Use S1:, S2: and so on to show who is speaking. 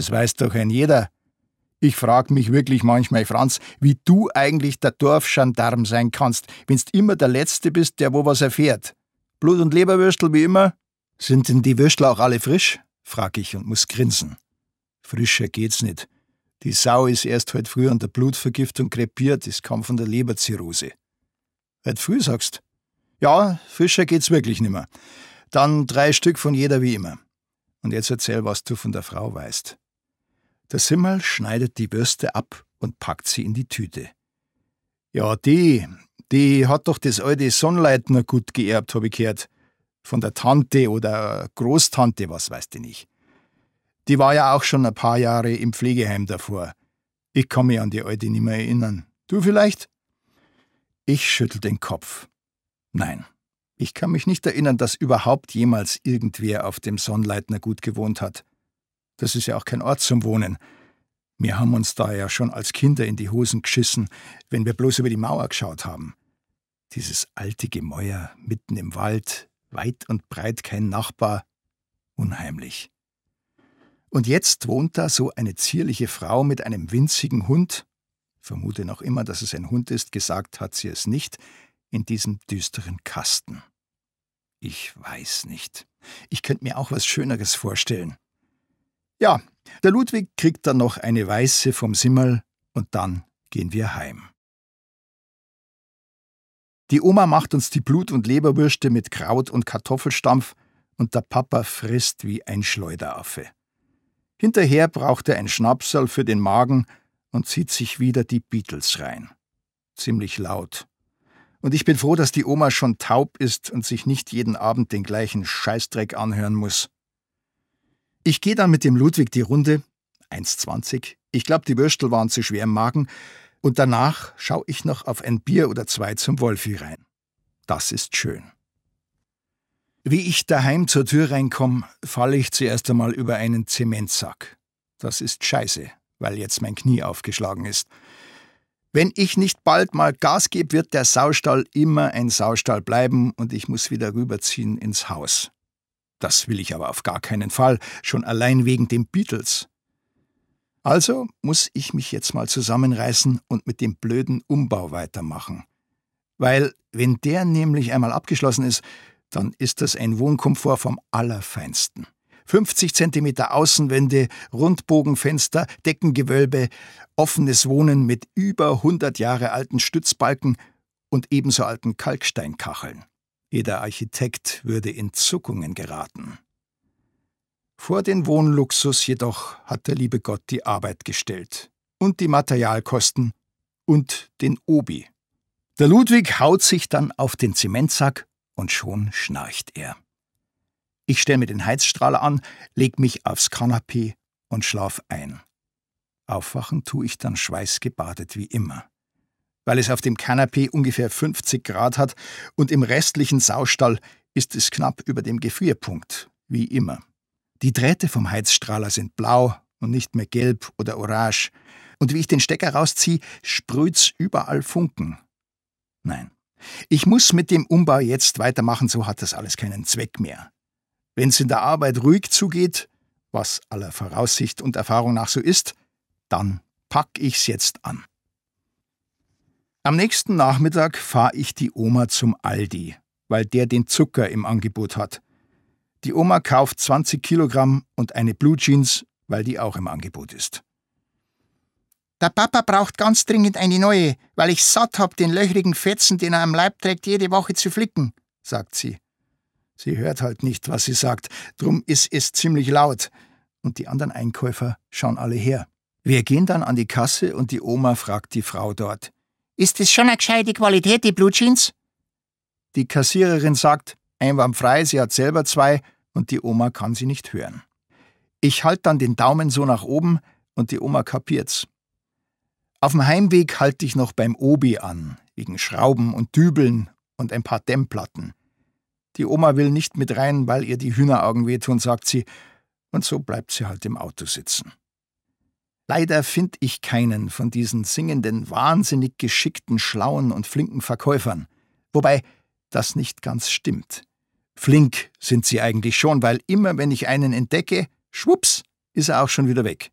S1: Das weiß doch ein jeder. Ich frag mich wirklich manchmal, Franz, wie du eigentlich der Dorfgendarm sein kannst, wenn's immer der Letzte bist, der wo was erfährt. Blut- und Leberwürstel wie immer? Sind denn die Würstel auch alle frisch? Frag ich und muss grinsen. Frischer geht's nicht. Die Sau ist erst heute früh an der Blutvergiftung krepiert, das kam von der Leberzirrhose. Heute früh, sagst? Ja, frischer geht's wirklich nimmer. Dann 3 Stück von jeder wie immer. Und jetzt erzähl, was du von der Frau weißt. Der Simmerl schneidet die Würste ab und packt sie in die Tüte. Ja, die hat doch das alte Sonnleitner gut geerbt, hab ich gehört. Von der Tante oder Großtante, was weißt du nicht. Die war ja auch schon ein paar Jahre im Pflegeheim davor. Ich kann mich an die Alte nicht mehr erinnern. Du vielleicht? Ich schüttel den Kopf. Nein, ich kann mich nicht erinnern, dass überhaupt jemals irgendwer auf dem Sonnleitner gut gewohnt hat. Das ist ja auch kein Ort zum Wohnen. Wir haben uns da ja schon als Kinder in die Hosen geschissen, wenn wir bloß über die Mauer geschaut haben. Dieses alte Gemäuer mitten im Wald, weit und breit kein Nachbar, unheimlich. Und jetzt wohnt da so eine zierliche Frau mit einem winzigen Hund, vermute noch immer, dass es ein Hund ist, gesagt hat sie es nicht, in diesem düsteren Kasten. Ich weiß nicht. Ich könnte mir auch was Schöneres vorstellen. Ja, der Ludwig kriegt dann noch eine Weiße vom Simmerl und dann gehen wir heim. Die Oma macht uns die Blut- und Leberwürste mit Kraut und Kartoffelstampf und der Papa frisst wie ein Schleuderaffe. Hinterher braucht er ein Schnapsal für den Magen und zieht sich wieder die Beatles rein. Ziemlich laut. Und ich bin froh, dass die Oma schon taub ist und sich nicht jeden Abend den gleichen Scheißdreck anhören muss. Ich gehe dann mit dem Ludwig die Runde, 1,20. Ich glaube, die Würstel waren zu schwer im Magen. Und danach schaue ich noch auf ein Bier oder 2 zum Wolfi rein. Das ist schön. Wie ich daheim zur Tür reinkomme, falle ich zuerst einmal über einen Zementsack. Das ist scheiße, weil jetzt mein Knie aufgeschlagen ist. Wenn ich nicht bald mal Gas gebe, wird der Saustall immer ein Saustall bleiben und ich muss wieder rüberziehen ins Haus. Das will ich aber auf gar keinen Fall, schon allein wegen den Beatles. Also muss ich mich jetzt mal zusammenreißen und mit dem blöden Umbau weitermachen. Weil, wenn der nämlich einmal abgeschlossen ist, dann ist das ein Wohnkomfort vom Allerfeinsten. 50 Zentimeter Außenwände, Rundbogenfenster, Deckengewölbe, offenes Wohnen mit über 100 Jahre alten Stützbalken und ebenso alten Kalksteinkacheln. Jeder Architekt würde in Zuckungen geraten. Vor den Wohnluxus jedoch hat der liebe Gott die Arbeit gestellt. Und die Materialkosten und den Obi. Der Ludwig haut sich dann auf den Zementsack und schon schnarcht er. Ich stelle mir den Heizstrahler an, leg mich aufs Kanapee und schlaf ein. Aufwachen tue ich dann schweißgebadet wie immer. Weil es auf dem Kanapee ungefähr 50 Grad hat und im restlichen Saustall ist es knapp über dem Gefrierpunkt, wie immer. Die Drähte vom Heizstrahler sind blau und nicht mehr gelb oder orange. Und wie ich den Stecker rausziehe, sprüht's überall Funken. Nein, ich muss mit dem Umbau jetzt weitermachen, so hat das alles keinen Zweck mehr. Wenn's in der Arbeit ruhig zugeht, was aller Voraussicht und Erfahrung nach so ist, dann pack ich's jetzt an. Am nächsten Nachmittag fahre ich die Oma zum Aldi, weil der den Zucker im Angebot hat. Die Oma kauft 20 Kilogramm und eine Blue Jeans, weil die auch im Angebot ist. Der Papa braucht ganz dringend eine neue, weil ich satt hab, den löchrigen Fetzen, den er am Leib trägt, jede Woche zu flicken, sagt sie. Sie hört halt nicht, was sie sagt, drum ist es ziemlich laut. Und die anderen Einkäufer schauen alle her. Wir gehen dann an die Kasse und die Oma fragt die Frau dort: Ist das schon eine gescheite Qualität, die Blue Jeans? Die Kassiererin sagt, einwandfrei, sie hat selber 2 und die Oma kann sie nicht hören. Ich halte dann den Daumen so nach oben und die Oma kapiert's. Auf dem Heimweg halte ich noch beim Obi an, wegen Schrauben und Dübeln und ein paar Dämmplatten. Die Oma will nicht mit rein, weil ihr die Hühneraugen wehtun, sagt sie, und so bleibt sie halt im Auto sitzen. Leider finde ich keinen von diesen singenden, wahnsinnig geschickten, schlauen und flinken Verkäufern. Wobei das nicht ganz stimmt. Flink sind sie eigentlich schon, weil immer, wenn ich einen entdecke, schwupps, ist er auch schon wieder weg.